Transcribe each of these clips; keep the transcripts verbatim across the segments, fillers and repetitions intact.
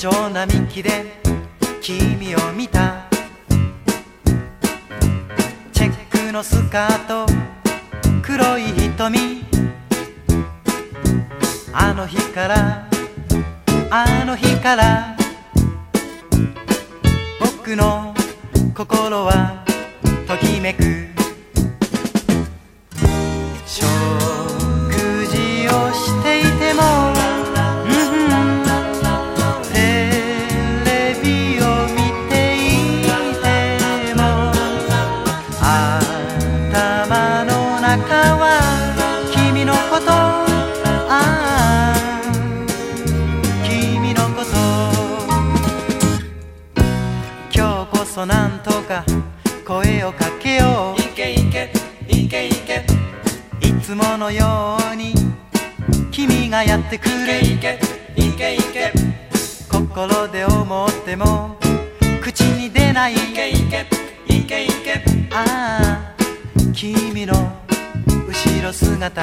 蝶並木で君を見た。チェックのスカート、黒い瞳。あの日からあの日から僕の心はときめく。食事をしていても、うん、テレビを見ていても、頭の中は君のこと、ああ君のこと。今日こそなんとか声をかけよう。 いけいけいけいけ、 いつものように君がやってくれ。 いけいけいけ、 心で思っても口に出ない。 いけいけいけいけ、 ああ君の後ろ姿。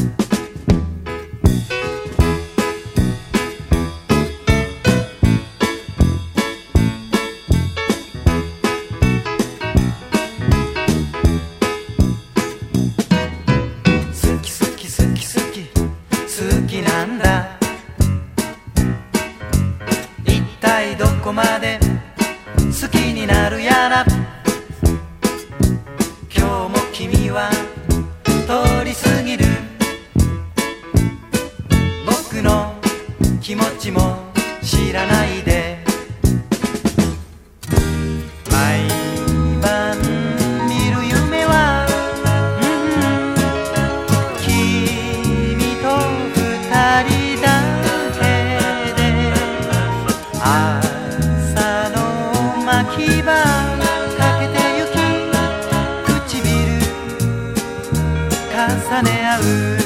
好きなんだ。一体どこまで好きになるやら。今日も君は通り過ぎる。僕の気持ちも知らないで。毎晩見る夢は、牙かけてゆき、唇重ね合う。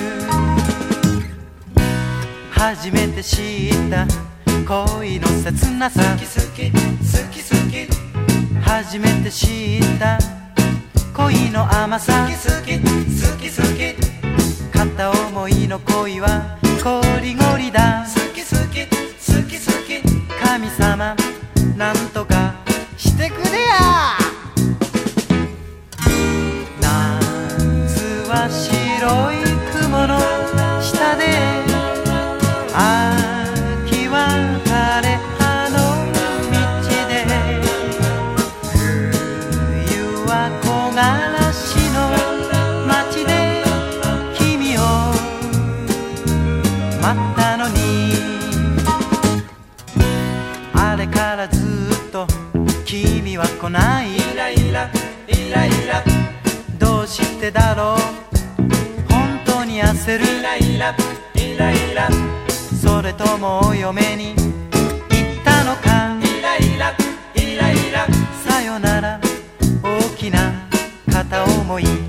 初めて知った恋の切なさ。 好き好き好き好き、 初めて知った恋の甘さ。 好き好き好き好き、 片思いの恋はゴリゴリだ。 好き好き好き好き、 神様なんとかしてくれや。夏は白い雲の下で、秋は枯れ葉の道で、冬は木枯らしの街で君を待ったのに。あれからずっと君は来ない。 イライライライラ、 どうしてだろう本当に焦る。 イライライライラ、 それともお嫁に行ったのか。 イライライライラ、 さよなら大きな片思い。